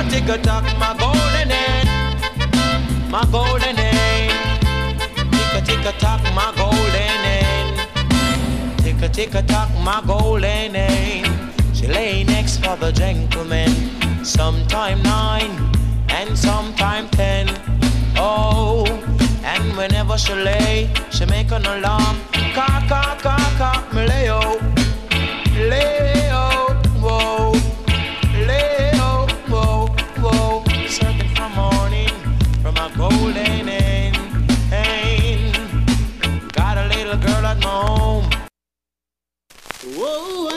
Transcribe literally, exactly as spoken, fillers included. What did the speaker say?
tick a tock, my golden hen, my golden hen. Tick a tick a tock, my golden hen. Tick a tick a tock, my golden hen. She lay next for the gentleman, sometime nine and sometime ten. Oh, and whenever she lay, she make an alarm. Cock, cock, cock, cock, me lay out, lay out, whoa, lay out, whoa, whoa. Searching for morning from a golden hen, hen. Got a little girl at my home. Whoa.